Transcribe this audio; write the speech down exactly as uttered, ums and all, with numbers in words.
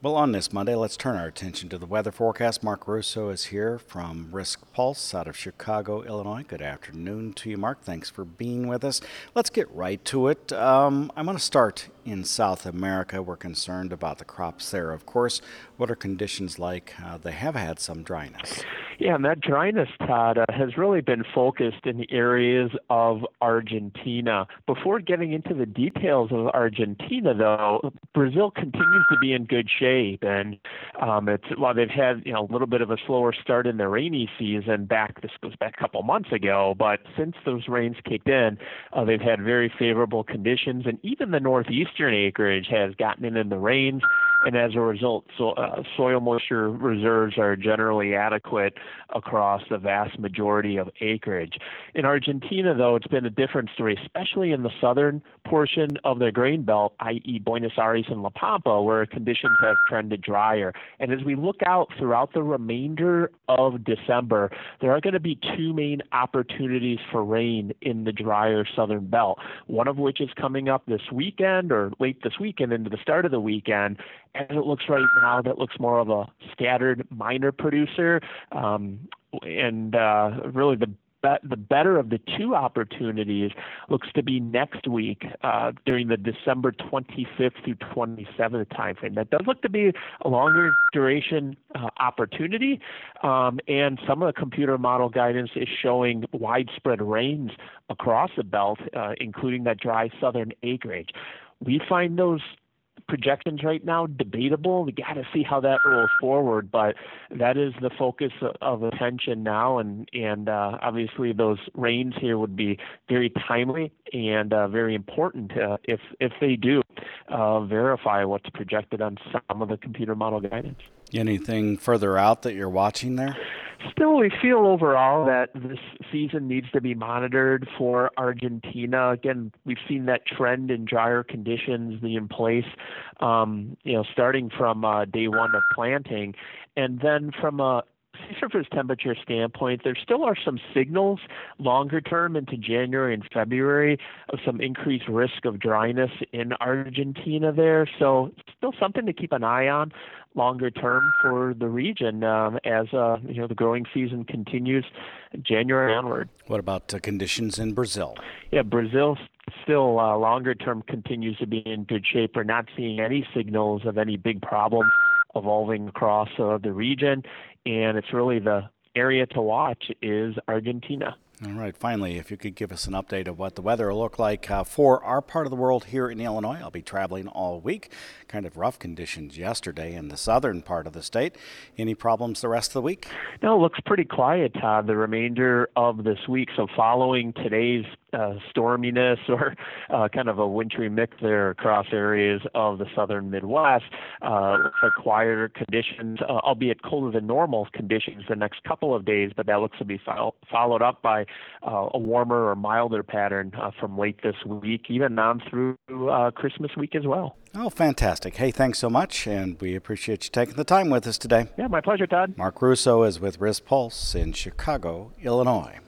Well, on this Monday, let's turn our attention to the weather forecast. Mark Russo is here from Risk Pulse out of Chicago, Illinois. Good afternoon to you, Mark. Thanks for being with us. Let's get right to it. Um, I'm going to start in South America. We're concerned about the crops there, of course. What are conditions like? Uh, they have had some dryness. Yeah, and that dryness, Todd, uh, has really been focused in the areas of Argentina. Before getting into the details of Argentina, though, Brazil continues to be in good shape, and um, it's while they've had you know a little bit of a slower start in the rainy season. Back this goes back a couple months ago, but since those rains kicked in, uh, they've had very favorable conditions, and even the northeastern acreage has gotten in in the rains. And as a result, so, uh, soil moisture reserves are generally adequate across the vast majority of acreage. In Argentina, though, it's been a different story, especially in the southern portion of the grain belt, that is. Buenos Aires and La Pampa, where conditions have trended drier. And as we look out throughout the remainder of December, there are going to be two main opportunities for rain in the drier southern belt, one of which is coming up this weekend or late this weekend into the start of the weekend. As it looks right now, that looks more of a scattered minor producer. Um, and uh, really the be- the better of the two opportunities looks to be next week uh, during the December twenty-fifth through twenty-seventh timeframe. That does look to be a longer duration uh, opportunity. Um, and some of the computer model guidance is showing widespread rains across the belt, uh, including that dry southern acreage. We find those projections right now debatable. We got to see how that rolls forward, but that is the focus of attention now, and and uh, obviously those rains here would be very timely and uh, very important uh, if if they do uh, verify what's projected on some of the computer model guidance. Anything further out that you're watching there? Still, we feel overall that this season needs to be monitored for Argentina. Again, we've seen that trend in drier conditions be in place, um, you know, starting from uh, day one of planting. And then from a sea surface temperature standpoint, there still are some signals longer term into January and February of some increased risk of dryness in Argentina there. So still something to keep an eye on longer term for the region um, as uh, you know the growing season continues January onward. What about uh, conditions in Brazil? Yeah, Brazil still uh, longer term continues to be in good shape. We're not seeing any signals of any big problems evolving across uh, the region, and it's really the area to watch is Argentina. All right. Finally, if you could give us an update of what the weather will look like uh, for our part of the world here in Illinois. I'll be traveling all week. Kind of rough conditions yesterday in the southern part of the state. Any problems the rest of the week? No, it looks pretty quiet, Todd, the remainder of this week. So following today's uh, storminess or uh, kind of a wintry mix there across areas of the southern Midwest, uh, looks like quieter conditions, uh, albeit colder than normal conditions the next couple of days, but that looks to be fo- followed up by uh, a warmer or milder pattern uh, from late this week, even on through uh, Christmas week as well. Oh, fantastic. Hey, thanks so much, and we appreciate you taking the time with us today. Yeah, my pleasure, Todd. Mark Russo is with Risk Pulse in Chicago, Illinois.